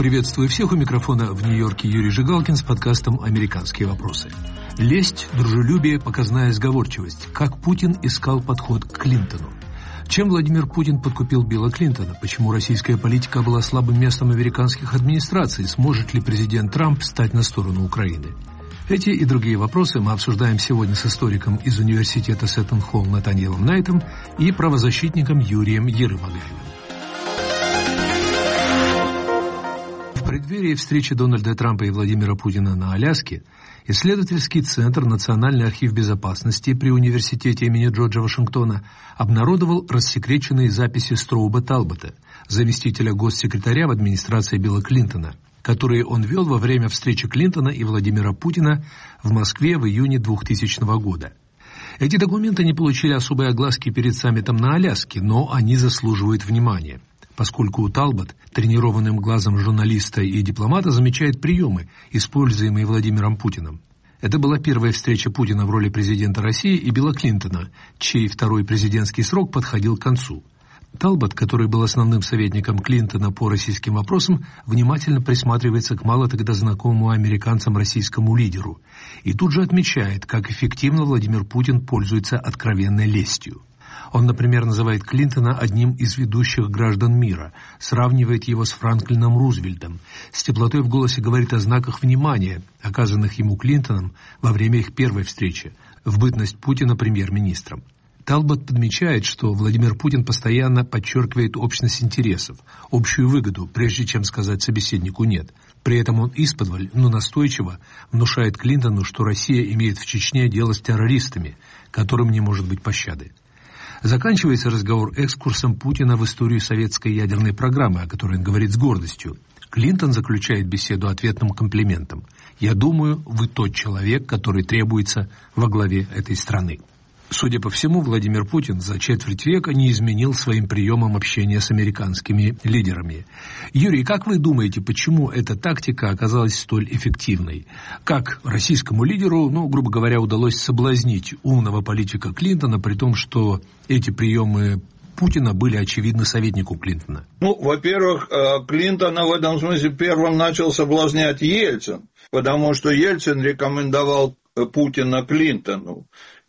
Приветствую всех, у микрофона в Нью-Йорке Юрий Жигалкин с подкастом «Американские вопросы». Лесть, дружелюбие, показная сговорчивость. Как Путин искал подход к Клинтону. Чем Владимир Путин подкупил Билла Клинтона? Почему российская политика была слабым местом американских администраций? Сможет ли президент Трамп встать на сторону Украины? Эти и другие вопросы мы обсуждаем сегодня с историком из университета Сеттон-Холл Натаниэлом Найтом и правозащитником Юрием Ерымагаевым. В преддверии встречи Дональда Трампа и Владимира Путина на Аляске исследовательский центр «Национальный архив безопасности» при университете имени Джорджа Вашингтона обнародовал рассекреченные записи Строуба Талбота, заместителя госсекретаря в администрации Билла Клинтона, которые он вел во время встречи Клинтона и Владимира Путина в Москве в июне 2000 года. Эти документы не получили особой огласки перед саммитом на Аляске, но они заслуживают внимания, поскольку Талбот, тренированным глазом журналиста и дипломата, замечает приемы, используемые Владимиром Путиным. Это была первая встреча Путина в роли президента России и Билла Клинтона, чей второй президентский срок подходил к концу. Талбот, который был основным советником Клинтона по российским вопросам, внимательно присматривается к мало тогда знакомому американцам российскому лидеру и тут же отмечает, как эффективно Владимир Путин пользуется откровенной лестью. Он, например, называет Клинтона одним из ведущих граждан мира, сравнивает его с Франклином Рузвельтом, с теплотой в голосе говорит о знаках внимания, оказанных ему Клинтоном во время их первой встречи, в бытность Путина премьер-министром. Талбот подмечает, что Владимир Путин постоянно подчеркивает общность интересов, общую выгоду, прежде чем сказать собеседнику «нет». При этом он исподволь, но настойчиво внушает Клинтону, что Россия имеет в Чечне дело с террористами, которым не может быть пощады. Заканчивается разговор экскурсом Путина в историю советской ядерной программы, о которой он говорит с гордостью. Клинтон заключает беседу ответным комплиментом. «Я думаю, вы тот человек, который требуется во главе этой страны». Судя по всему, Владимир Путин за четверть века не изменил своим приемам общения с американскими лидерами. Юрий, как вы думаете, почему эта тактика оказалась столь эффективной? Как российскому лидеру, грубо говоря, удалось соблазнить умного политика Клинтона, при том, что эти приемы Путина были очевидны советнику Клинтона? Во-первых, Клинтона в этом смысле первым начал соблазнять Ельцин, потому что Ельцин рекомендовал Путина Клинтону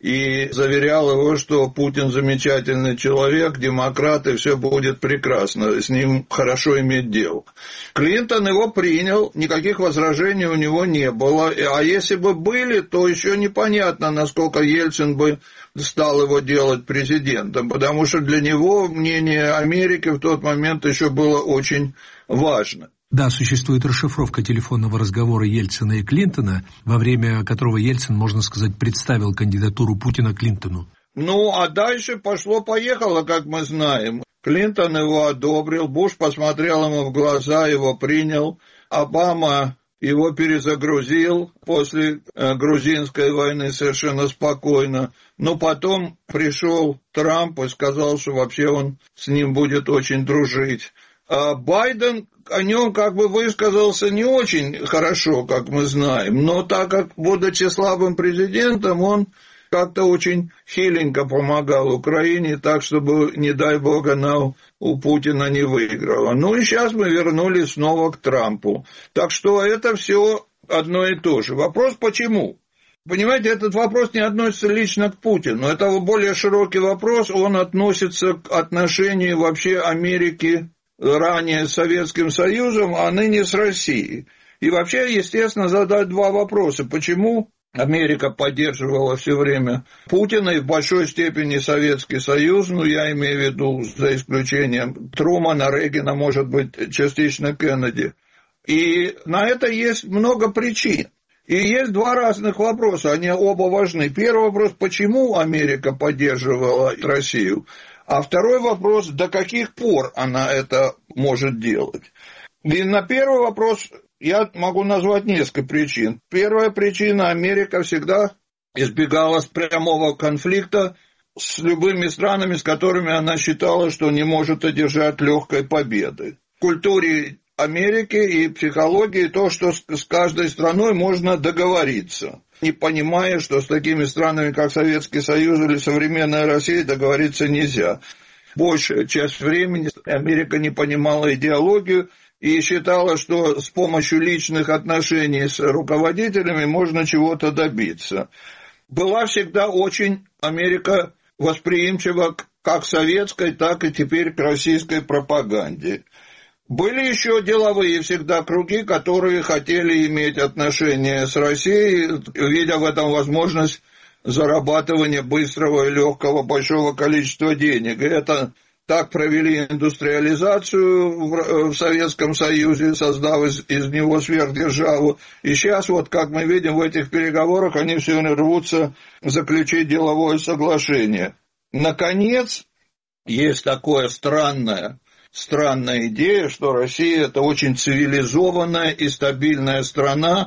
и заверял его, что Путин замечательный человек, демократ, и все будет прекрасно, с ним хорошо иметь дело. Клинтон его принял, никаких возражений у него не было, а если бы были, то еще непонятно, насколько Ельцин бы стал его делать президентом, потому что для него мнение Америки в тот момент еще было очень важно. Да, существует расшифровка телефонного разговора Ельцина и Клинтона, во время которого Ельцин, можно сказать, представил кандидатуру Путина Клинтону. А дальше пошло-поехало, как мы знаем. Клинтон его одобрил, Буш посмотрел ему в глаза, его принял, Обама его перезагрузил после грузинской войны совершенно спокойно. Но потом пришел Трамп и сказал, что вообще он с ним будет очень дружить. А Байден о нем высказался не очень хорошо, как мы знаем, но так как, будучи слабым президентом, он как-то очень хиленько помогал Украине, так, чтобы, не дай бог, она у Путина не выиграла. И сейчас мы вернулись снова к Трампу. Так что это все одно и то же. Вопрос почему? Понимаете, этот вопрос не относится лично к Путину. Это более широкий вопрос, он относится к отношению вообще Америки ранее с Советским Союзом, а ныне с Россией. И вообще, естественно, задать два вопроса. Почему Америка поддерживала все время Путина и в большой степени Советский Союз, я имею в виду за исключением Трумана, Рейгана, может быть, частично Кеннеди. И на это есть много причин. И есть два разных вопроса, они оба важны. Первый вопрос, почему Америка поддерживала Россию? А второй вопрос, до каких пор она это может делать? И на первый вопрос я могу назвать несколько причин. Первая причина, Америка всегда избегала прямого конфликта с любыми странами, с которыми она считала, что не может одержать легкой победы. В культуре Америки и психологии то, что с каждой страной можно договориться, не понимая, что с такими странами, как Советский Союз или современная Россия, договориться нельзя. Большая часть времени Америка не понимала идеологию и считала, что с помощью личных отношений с руководителями можно чего-то добиться. Была всегда очень Америка восприимчива как к советской, так и теперь к российской пропаганде. Были еще деловые всегда круги, которые хотели иметь отношения с Россией, видя в этом возможность зарабатывания быстрого и легкого большого количества денег. И это так провели индустриализацию в Советском Союзе, создав из него сверхдержаву. И сейчас, вот как мы видим в этих переговорах, они все рвутся заключить деловое соглашение. Наконец, есть такое странная идея, что Россия – это очень цивилизованная и стабильная страна,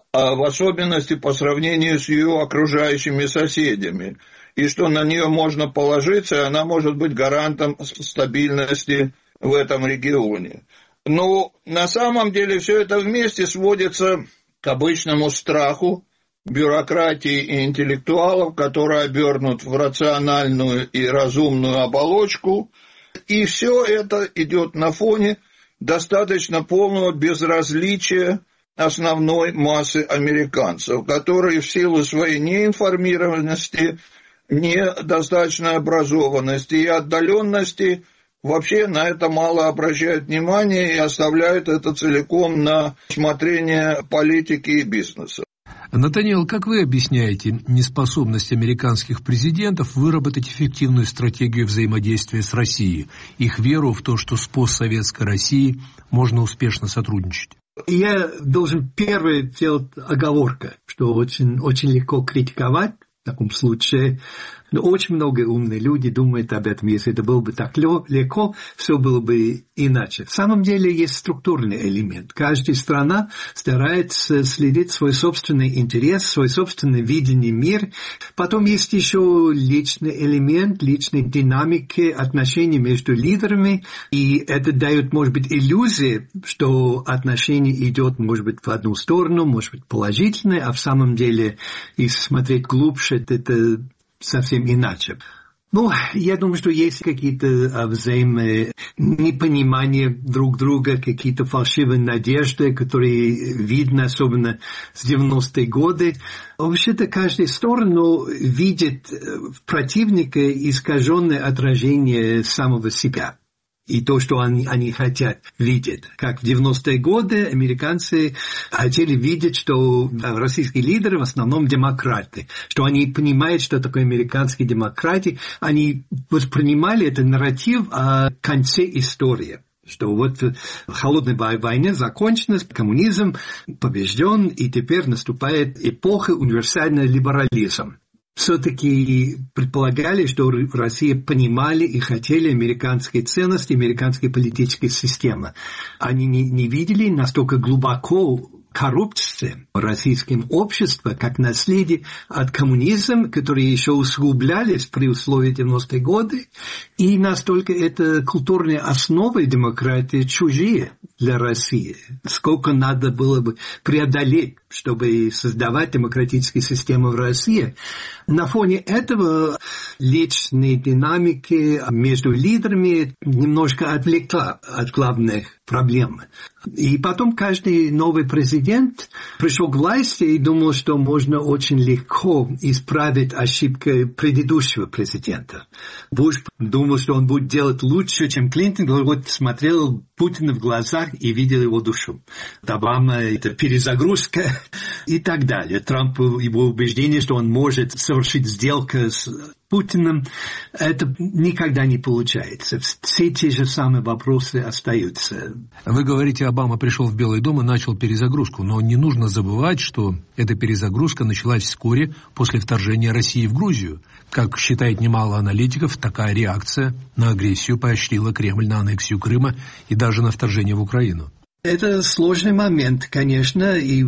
в особенности по сравнению с ее окружающими соседями, и что на нее можно положиться, и она может быть гарантом стабильности в этом регионе. Но на самом деле все это вместе сводится к обычному страху бюрократии и интеллектуалов, которые обернут в рациональную и разумную оболочку, и все это идет на фоне достаточно полного безразличия основной массы американцев, которые в силу своей неинформированности, недостаточной образованности и отдаленности вообще на это мало обращают внимание и оставляют это целиком на усмотрение политики и бизнеса. Натаниэл, как вы объясняете неспособность американских президентов выработать эффективную стратегию взаимодействия с Россией, их веру в то, что с постсоветской Россией можно успешно сотрудничать? Я должен первое сделать оговорку, что очень, очень легко критиковать в таком случае. Но очень много умных людей думают об этом. Если это было бы так легко, все было бы иначе. В самом деле есть структурный элемент. Каждая страна старается следить свой собственный интерес, свой собственный видение мира. Потом есть еще личный элемент, личной динамики отношений между лидерами. И это дает, может быть, иллюзию, что отношение идет, может быть, в одну сторону, может быть, положительное, а в самом деле, если смотреть глубже, это совсем иначе. Ну, я думаю, что есть какие-то взаимные непонимания друг друга, какие-то фальшивые надежды, которые видно, особенно с 90-е годы. Вообще-то каждая сторона видит в противнике искаженное отражение самого себя. И то, что они хотят видеть. Как в 90-е годы американцы хотели видеть, что российские лидеры в основном демократы, что они понимают, что такое американские демократы, они воспринимали этот нарратив о конце истории. Что вот холодная война закончена, коммунизм побежден, и теперь наступает эпоха универсального либерализма. Все-таки предполагали, что в России понимали и хотели американские ценности, американские политические системы. Они не видели настолько глубоко коррупции в российском обществе, как наследие от коммунизма, которые еще усугублялись при условии 90-е годы, и настолько это культурные основы демократии чужие для России. Сколько надо было бы преодолеть, чтобы создавать демократические системы в России. На фоне этого личной динамики между лидерами немножко отвлекла от главных проблем. И потом каждый новый президент пришел к власти и думал, что можно очень легко исправить ошибки предыдущего президента. Буш думал, что он будет делать лучше, чем Клинтон. Вот смотрел Путина в глазах и видел его душу. Обама – это перезагрузка и так далее. Трамп, его убеждение, что он может совершить сделку с Путиным, это никогда не получается. Все те же самые вопросы остаются. Вы говорите, Обама пришел в Белый дом и начал перезагрузку, но не нужно забывать, что эта перезагрузка началась вскоре после вторжения России в Грузию. Как считает немало аналитиков, такая реакция на агрессию поощрила Кремль на аннексию Крыма и даже на вторжение в Украину. Это сложный момент, конечно, и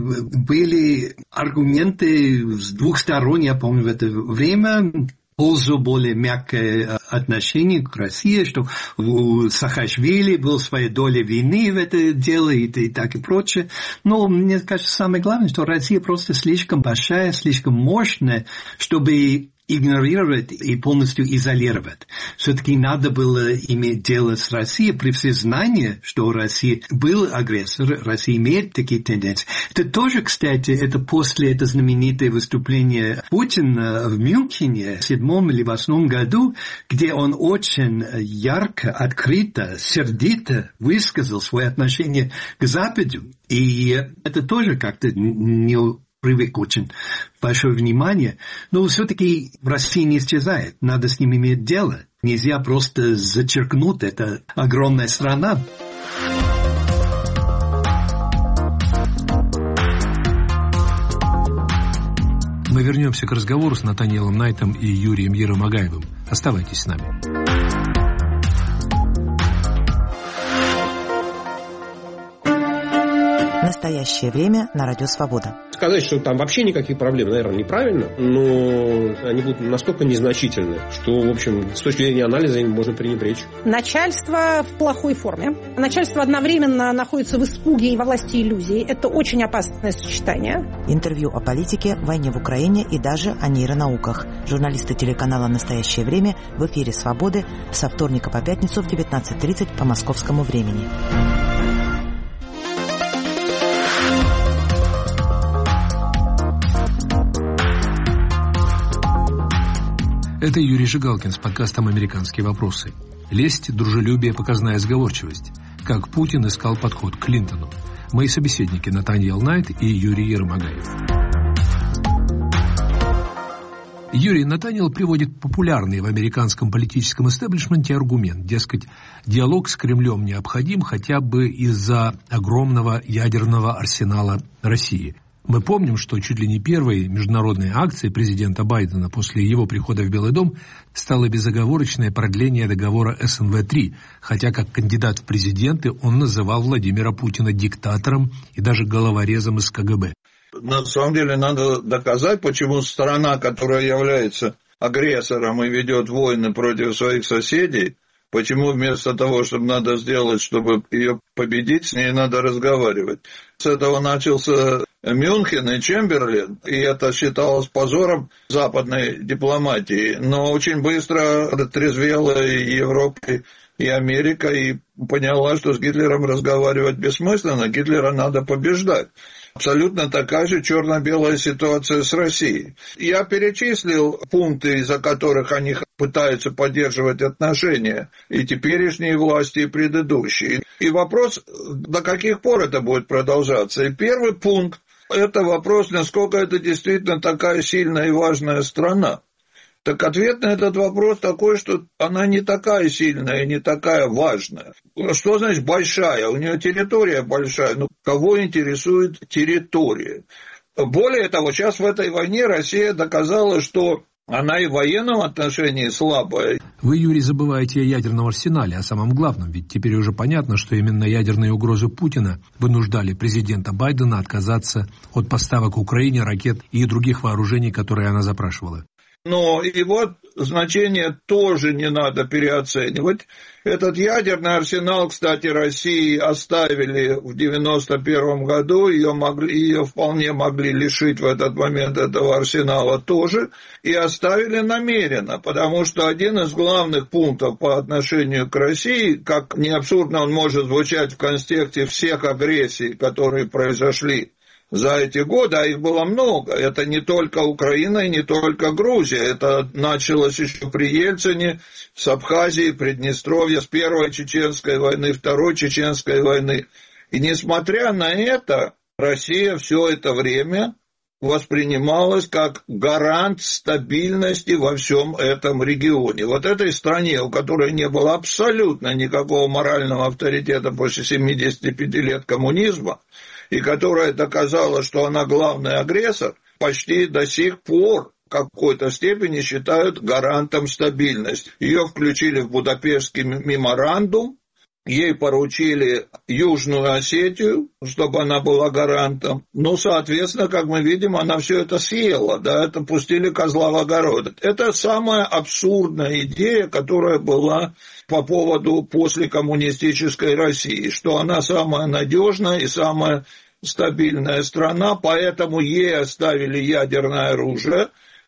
были аргументы с двух сторон, я помню, в это время, пользу более мягкое отношение к России, что у Саакашвили была своя доля вины в это дело и так и прочее. Но мне кажется, самое главное, что Россия просто слишком большая, слишком мощная, чтобы игнорировать и полностью изолировать. Все-таки надо было иметь дело с Россией при всем знании, что Россия был агрессор, Россия имеет такие тенденции. Это тоже, кстати, это после это знаменитое выступление Путина в Мюнхене в 7 или 8 году, где он очень ярко, открыто, сердито высказал свое отношение к Западу. И это тоже как-то не привык очень большое внимание, но все-таки в России не исчезает, надо с ним иметь дело. Нельзя просто зачеркнуть, это огромная страна. Мы вернемся к разговору с Натаниэлом Найтом и Юрием Еромагаевым. Оставайтесь с нами. Настоящее время на Радио Свобода. Сказать, что там вообще никаких проблем, наверное, неправильно, но они будут настолько незначительны, что, в общем, с точки зрения анализа им можно пренебречь. Начальство в плохой форме. Начальство одновременно находится в испуге и во власти иллюзий. Это очень опасное сочетание. Интервью о политике, войне в Украине и даже о нейронауках. Журналисты телеканала «Настоящее время» в эфире «Свободы» со вторника по пятницу в 19:30 по московскому времени. Это Юрий Жигалкин с подкастом «Американские вопросы». Лесть, дружелюбие, показная сговорчивость. Как Путин искал подход к Клинтону. Мои собеседники Натаниэл Найт и Юрий Еромагаев. Юрий, Натаниэл приводит популярный в американском политическом истеблишменте аргумент, дескать, диалог с Кремлем необходим хотя бы из-за огромного ядерного арсенала России. Мы помним, что чуть ли не первой международной акцией президента Байдена после его прихода в Белый дом стало безоговорочное продление договора СНВ-3, хотя как кандидат в президенты он называл Владимира Путина диктатором и даже головорезом из КГБ. На самом деле надо доказать, почему страна, которая является агрессором и ведет войны против своих соседей, почему вместо того, чтобы надо сделать, чтобы ее победить, с ней надо разговаривать. С этого начался Мюнхен и Чемберлен, и это считалось позором западной дипломатии. Но очень быстро отрезвела и Европа, и Америка, и поняла, что с Гитлером разговаривать бессмысленно, Гитлера надо побеждать. Абсолютно такая же черно-белая ситуация с Россией. Я перечислил пункты, из-за которых они пытаются поддерживать отношения, и теперешние власти, и предыдущие. И вопрос, до каких пор это будет продолжаться. И первый пункт – это вопрос, насколько это действительно такая сильная и важная страна. Так ответ на этот вопрос такой, что она не такая сильная, не такая важная. Что значит большая? У нее территория большая. Ну, кого интересует территория? Более того, сейчас в этой войне Россия доказала, что она и в военном отношении слабая. Вы, Юрий, забываете о ядерном арсенале, о самом главном, ведь теперь уже понятно, что именно ядерные угрозы Путина вынуждали президента Байдена отказаться от поставок Украине ракет и других вооружений, которые она запрашивала. Но его значение тоже не надо переоценивать. Этот ядерный арсенал, кстати, России оставили в 1991 году, ее вполне могли лишить в этот момент этого арсенала тоже, и оставили намеренно, потому что один из главных пунктов по отношению к России, как не абсурдно он может звучать в контексте всех агрессий, которые произошли за эти годы, а их было много. Это не только Украина и не только Грузия. Это началось еще при Ельцине, с Абхазии, Приднестровья, с Первой Чеченской войны, Второй Чеченской войны. И несмотря на это, Россия все это время воспринималась как гарант стабильности во всем этом регионе. Вот этой стране, у которой не было абсолютно никакого морального авторитета после 75 лет коммунизма, и которая доказала, что она главный агрессор, почти до сих пор в какой-то степени считают гарантом стабильности. Ее включили в Будапештский меморандум, ей поручили Южную Осетию, чтобы она была гарантом. Ну, соответственно, как мы видим, она все это съела, да, это пустили козла в огород. Это самая абсурдная идея, которая была по поводу послекоммунистической России, что она самая надежная и самая стабильная страна, поэтому ей оставили ядерное оружие,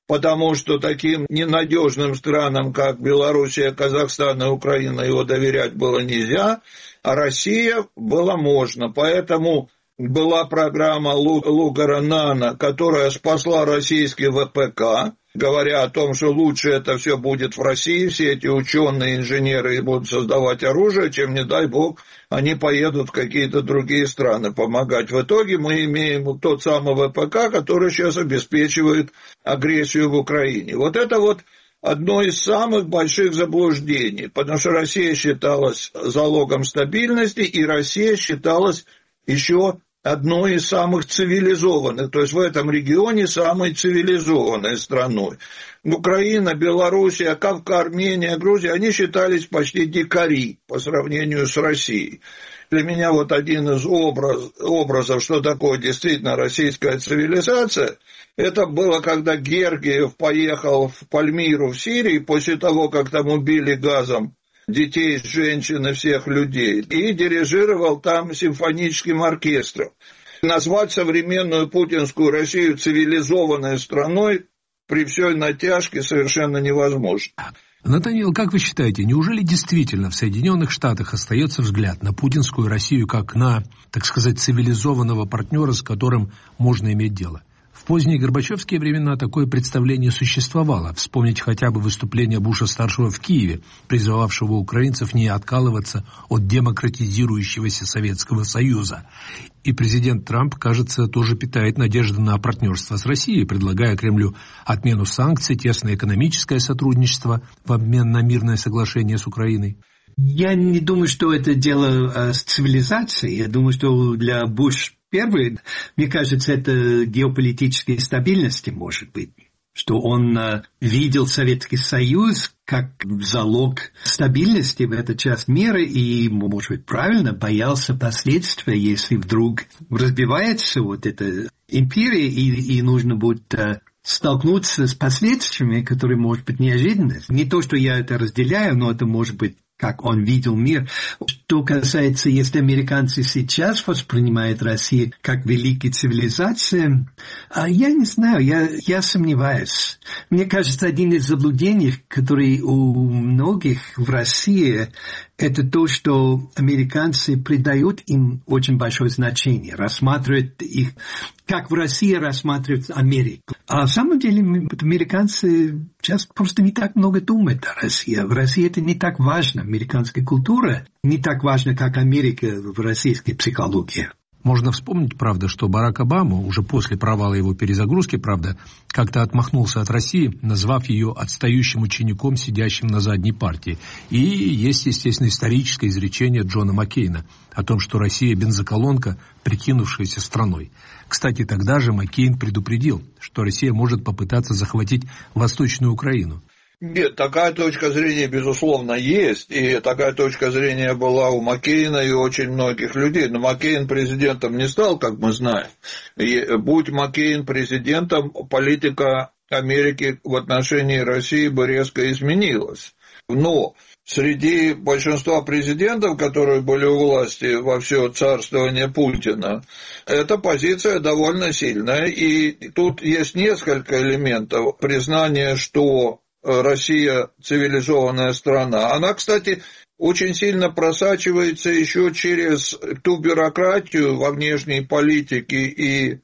потому что таким ненадежным странам, как Белоруссия, Казахстан и Украина, его доверять было нельзя, а Россия было можно. Поэтому была программа Лугара-Нана, которая спасла российский ВПК, говоря о том, что лучше это все будет в России, все эти ученые, инженеры будут создавать оружие, чем, не дай бог, они поедут в какие-то другие страны помогать. В итоге мы имеем тот самый ВПК, который сейчас обеспечивает агрессию в Украине. Вот это вот одно из самых больших заблуждений, потому что Россия считалась залогом стабильности, и Россия считалась еще одной из самых цивилизованных, то есть в этом регионе самой цивилизованной страной. Украина, Белоруссия, Кавказ, Армения, Грузия, они считались почти дикари по сравнению с Россией. Для меня вот один из образов, что такое действительно российская цивилизация, это было, когда Гергиев поехал в Пальмиру в Сирии после того, как там убили газом детей, женщин и всех людей, и дирижировал там симфоническим оркестром. Назвать современную путинскую Россию цивилизованной страной при всей натяжке совершенно невозможно. Натаниэл, как вы считаете, неужели действительно в Соединенных Штатах остается взгляд на путинскую Россию как на, так сказать, цивилизованного партнера, с которым можно иметь дело? В поздние горбачевские времена такое представление существовало. Вспомнить хотя бы выступление Буша-старшего в Киеве, призывавшего украинцев не откалываться от демократизирующегося Советского Союза. И президент Трамп, кажется, тоже питает надежды на партнерство с Россией, предлагая Кремлю отмену санкций, тесное экономическое сотрудничество в обмен на мирное соглашение с Украиной. Я не думаю, что это дело с цивилизацией. Я думаю, что для Буш-первый, мне кажется, это геополитической стабильности может быть. Что он видел Советский Союз как залог стабильности в этой части мира и, может быть, правильно боялся последствий, если вдруг разбивается вот эта империя и нужно будет столкнуться с последствиями, которые, может быть, неожиданны. Не то, что я это разделяю, но это может быть как он видел мир. Что касается, если американцы сейчас воспринимают Россию как великая цивилизация, я не знаю, я сомневаюсь. Мне кажется, один из заблуждений, которые у многих в России, это то, что американцы придают им очень большое значение, рассматривают их, как в России рассматривают Америку. А на самом деле американцы сейчас просто не так много думают о России. В России это не так важно. Американская культура не так важна, как Америка в российской психологии. Можно вспомнить, правда, что Барак Обама, уже после провала его перезагрузки, правда, как-то отмахнулся от России, назвав ее отстающим учеником, сидящим на задней партии. И есть, естественно, историческое изречение Джона Маккейна о том, что Россия – бензоколонка, прикинувшаяся страной. Кстати, тогда же Маккейн предупредил, что Россия может попытаться захватить Восточную Украину. Нет, такая точка зрения, безусловно, есть, и такая точка зрения была у Маккейна и у очень многих людей, но Маккейн президентом не стал, как мы знаем. И будь Маккейн президентом, политика Америки в отношении России бы резко изменилась. Но среди большинства президентов, которые были у власти во все царствование Путина, эта позиция довольно сильная, и тут есть несколько элементов. Признание, что Россия цивилизованная страна. Она, кстати, очень сильно просачивается еще через ту бюрократию во внешней политике и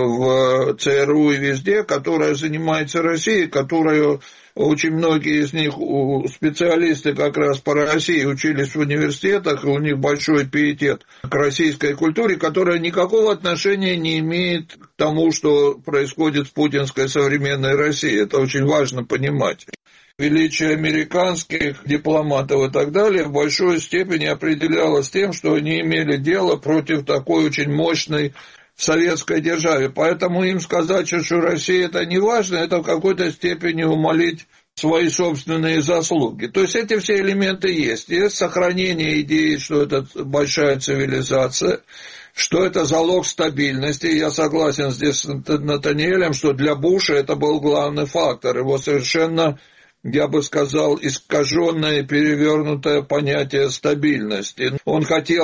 в ЦРУ и везде, которая занимается Россией, которую очень многие из них, специалисты как раз по России, учились в университетах, и у них большой пиетет к российской культуре, которая никакого отношения не имеет к тому, что происходит в путинской современной России. Это очень важно понимать. Величие американских дипломатов и так далее в большой степени определялось тем, что они имели дело против такой очень мощной советской державе. Поэтому им сказать, что Россия это не важно, это в какой-то степени умалить свои собственные заслуги. То есть эти все элементы есть. Есть сохранение идеи, что это большая цивилизация, что это залог стабильности. Я согласен здесь с Натаниэлем, что для Буша это был главный фактор. Его совершенно, я бы сказал, искаженное, перевернутое понятие стабильности. Он хотел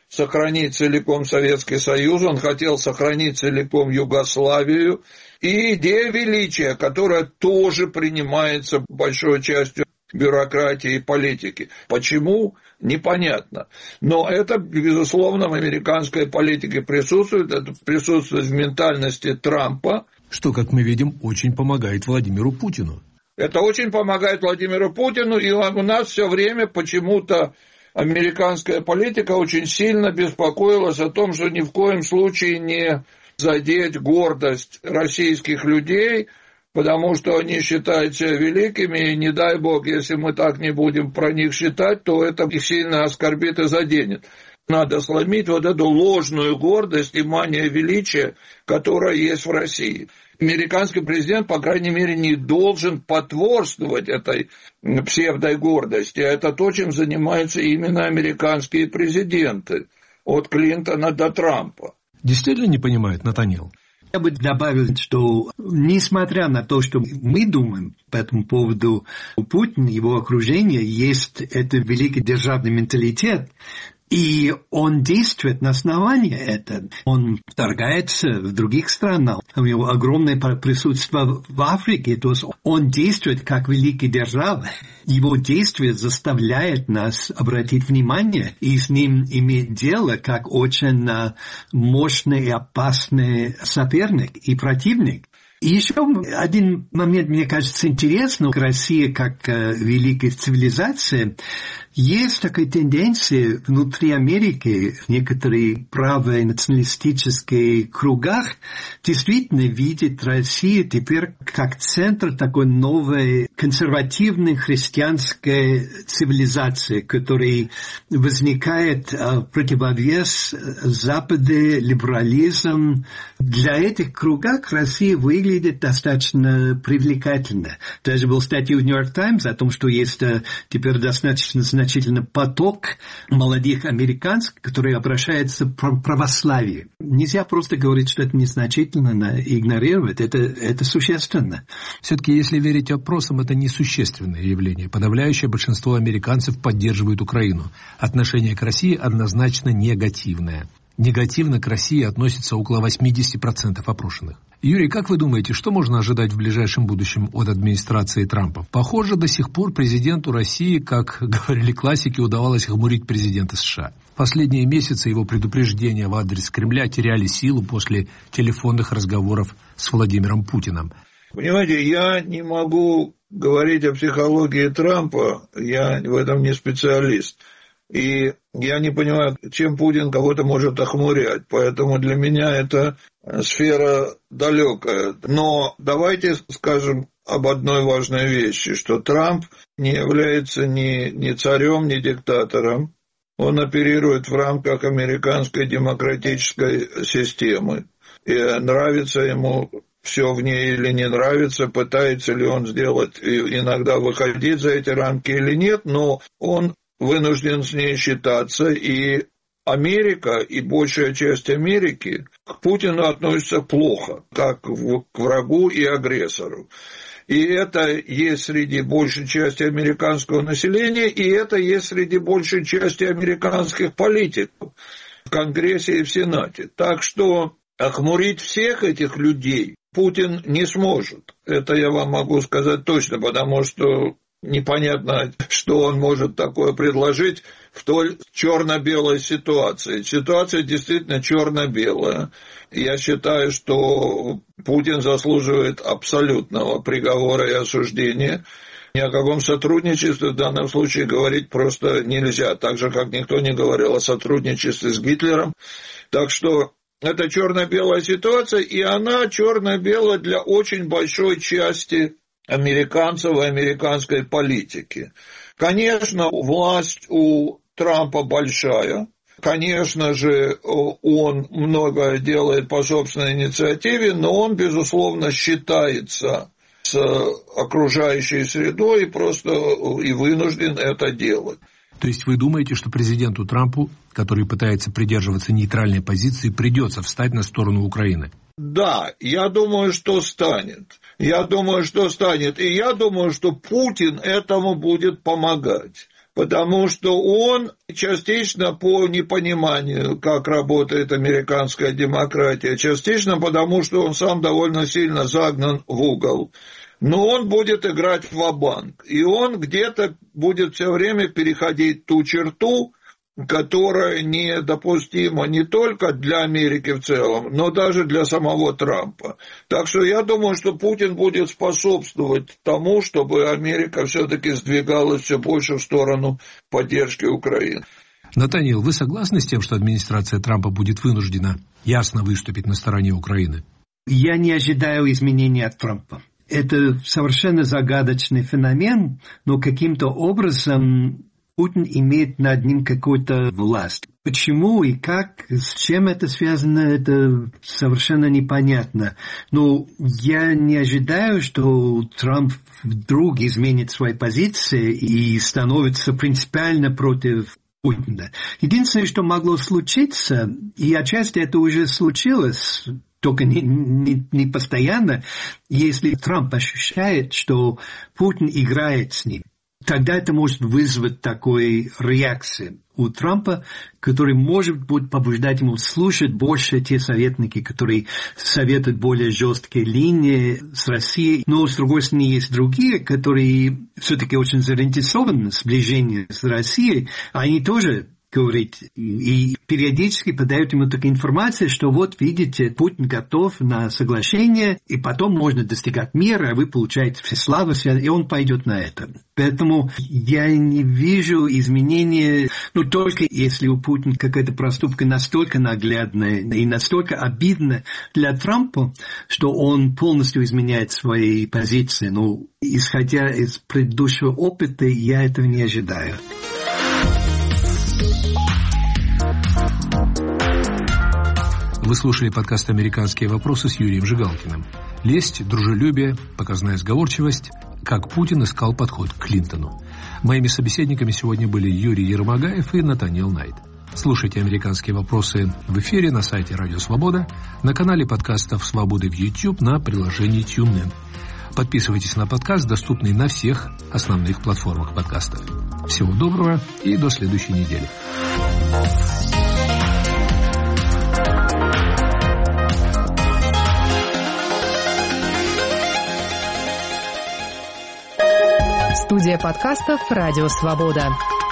сохранить целиком Советский Союз, он хотел сохранить целиком Югославию. И идея величия, которая тоже принимается большой частью бюрократии и политики. Почему? Непонятно. Но это, безусловно, в американской политике присутствует. Это присутствует в ментальности Трампа. Что, как мы видим, очень помогает Владимиру Путину. Это очень помогает Владимиру Путину, и у нас все время почему-то американская политика очень сильно беспокоилась о том, что ни в коем случае не задеть гордость российских людей, потому что они считают себя великими, и не дай бог, если мы так не будем про них считать, то это их сильно оскорбит и заденет. Надо сломить вот эту ложную гордость и мания величия, которая есть в России. Американский президент, по крайней мере, не должен потворствовать этой псевдогордости. Это то, чем занимаются именно американские президенты, от Клинтона до Трампа. Действительно не понимает Натаниэл? Я бы добавил, что несмотря на то, что мы думаем по этому поводу, у Путина и его окружения есть этот великий державный менталитет, и он действует на основании этого. Он вторгается в других странах. У него огромное присутствие в Африке. То есть он действует как великий держава. Его действие заставляет нас обратить внимание и с ним иметь дело как очень мощный и опасный соперник и противник. И еще один момент, мне кажется, интересным. Россия как великая цивилизация. Есть такая тенденция внутри Америки, в некоторых правых националистических кругах, действительно видят Россию теперь как центр такой новой консервативной христианской цивилизации, которая возникает в противовес Западу, либерализм. Для этих кругов Россия выглядит достаточно привлекательно. Даже была статья в Нью-Йорк Таймс о том, что есть теперь достаточно значительный поток молодых американцев, которые обращаются к православию. Нельзя просто говорить, что это незначительно, игнорировать. Это существенно. Все-таки, если верить опросам, это несущественное явление. Подавляющее большинство американцев поддерживает Украину. Отношение к России однозначно негативное. Негативно к России относится около 80% опрошенных. Юрий, как вы думаете, что можно ожидать в ближайшем будущем от администрации Трампа? Похоже, до сих пор президенту России, как говорили классики, удавалось хмурить президента США. Последние месяцы его предупреждения в адрес Кремля теряли силу после телефонных разговоров с Владимиром Путиным. Понимаете, я не могу говорить о психологии Трампа, я в этом не специалист. И я не понимаю, чем Путин кого-то может охмурять. Поэтому для меня это сфера далекая. Но давайте скажем об одной важной вещи, что Трамп не является ни царем, ни диктатором. Он оперирует в рамках американской демократической системы. И нравится ему все в ней или не нравится, пытается ли он сделать, иногда выходить за эти рамки или нет, но он вынужден с ней считаться, и Америка, и большая часть Америки к Путину относится плохо, как к врагу и агрессору. И это есть среди большей части американского населения, и это есть среди большей части американских политиков в Конгрессе и в Сенате. Так что охмурить всех этих людей Путин не сможет. Это я вам могу сказать точно, потому что непонятно, что он может такое предложить в той черно-белой ситуации. Ситуация действительно черно-белая. Я считаю, что Путин заслуживает абсолютного приговора и осуждения. Ни о каком сотрудничестве в данном случае говорить просто нельзя, так же, как никто не говорил о сотрудничестве с Гитлером. Так что это черно-белая ситуация, и она черно-белая для очень большой части американцев и американской политики. Конечно, власть у Трампа большая. Конечно же, он многое делает по собственной инициативе, но он, безусловно, считается с окружающей средой и вынужден это делать. То есть вы думаете, что президенту Трампу, который пытается придерживаться нейтральной позиции, придется встать на сторону Украины? Да, я думаю, что станет. И я думаю, что Путин этому будет помогать. потому что он частично по непониманию, как работает американская демократия, частично потому, что он сам довольно сильно загнан в угол. Но он будет играть ва-банк, и он где-то будет все время переходить ту черту, которая недопустима не только для Америки в целом, но даже для самого Трампа. Так что я думаю, что Путин будет способствовать тому, чтобы Америка все-таки сдвигалась все больше в сторону поддержки Украины. Натаниэл, вы согласны с тем, что администрация Трампа будет вынуждена ясно выступить на стороне Украины? Я не ожидаю изменений от Трампа. Это совершенно загадочный феномен, но каким-то образом Путин имеет над ним какую-то власть. Почему и как, с чем это связано, это совершенно непонятно. Но я не ожидаю, что Трамп вдруг изменит свои позиции и становится принципиально против Путина. Единственное, что могло случиться, и отчасти это уже случилось, только не постоянно, если Трамп ощущает, что Путин играет с ним. Тогда это может вызвать такой реакцию у Трампа, который может будет побуждать ему слушать больше те советники, которые советуют более жесткие линии с Россией. Но, с другой стороны, есть другие, которые все-таки очень заинтересованы в сближении с Россией. Они тоже говорит, и периодически подают ему такую информацию, что вот, видите, Путин готов на соглашение, и потом можно достигать мира, а вы получаете всеславу, и он пойдет на это. Поэтому я не вижу изменения, только если у Путина какая-то проступка настолько наглядная и настолько обидна для Трампа, что он полностью изменяет свои позиции. Исходя из предыдущего опыта, я этого не ожидаю. Вы слушали подкаст «Американские вопросы» с Юрием Жигалкиным. Лесть, дружелюбие, показная сговорчивость. Как Путин искал подход к Клинтону. Моими собеседниками сегодня были Юрий Ермогаев и Натаниэл Найт. Слушайте «Американские вопросы» в эфире на сайте Радио Свобода, на канале подкастов «Свободы» в YouTube, на приложении TuneIn. Подписывайтесь на подкаст, доступный на всех основных платформах подкастов. Всего доброго и до следующей недели. Студия подкастов «Радио Свобода».